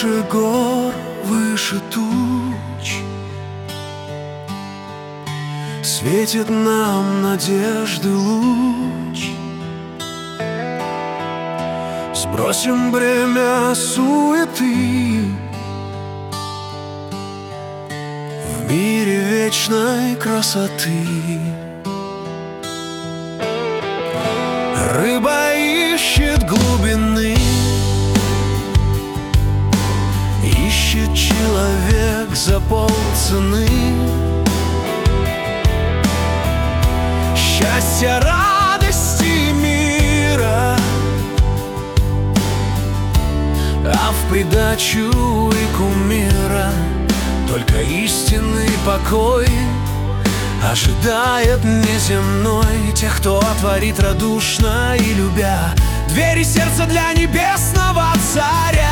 Выше гор, выше туч светит нам надежды луч. Сбросим бремя суеты в мире вечной красоты. Рыба ищет глубины, ищет человек за полцены. Счастья, радости мира, а в придачу и кумира только истинный покой ожидает неземной тех, кто отворит радушно и любя двери сердца для небесного царя.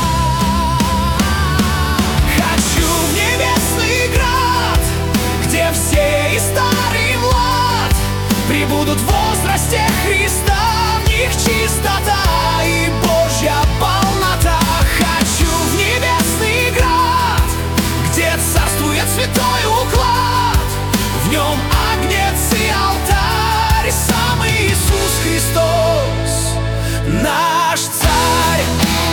Хочу в небесный град, где все и старый и млад прибудут в возрасте Христа, в них чистота и Божья полнота. Хочу в небесный град, где царствует святой уклад, в нем агнец и алтарь, и сам Иисус Христос, наш царь.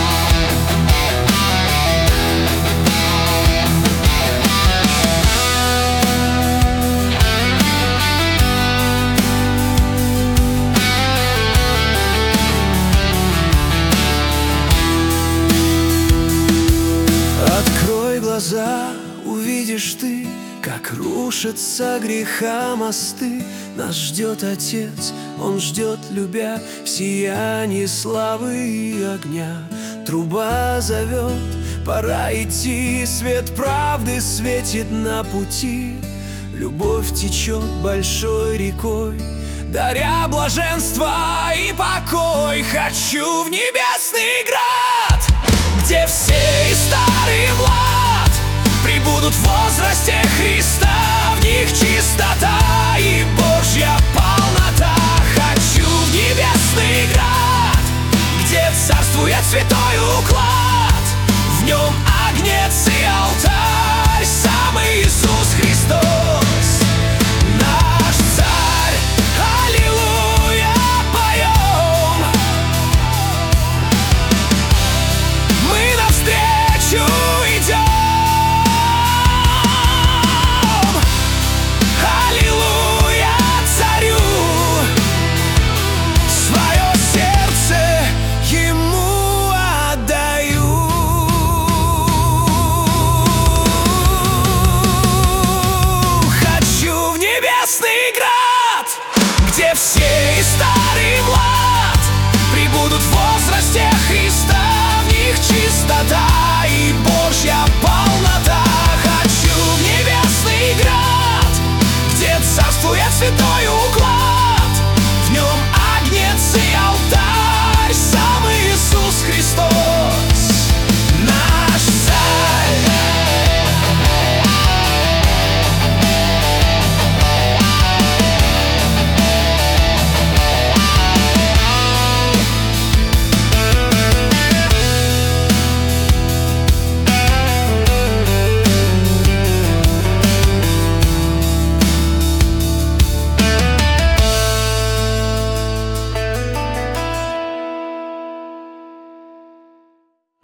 Открой глаза, увидишь ты, как рушатся греха мосты. Нас ждет Отец, Он ждет, любя, в сиянии славы и огня. Труба зовет, пора идти, свет правды светит на пути. Любовь течет большой рекой, даря блаженство и покой. Хочу в небесный град, где все и старый и млад прибудут в возрасте Христа, в них чистота и